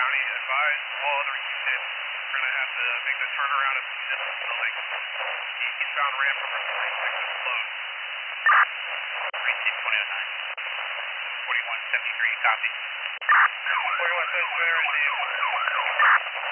County, advise all other units. We're going to have to make the turnaround at the municipal building. Eastbound ramp from Route 36 is closed. 3-2-2009. 4173, copy. 4173,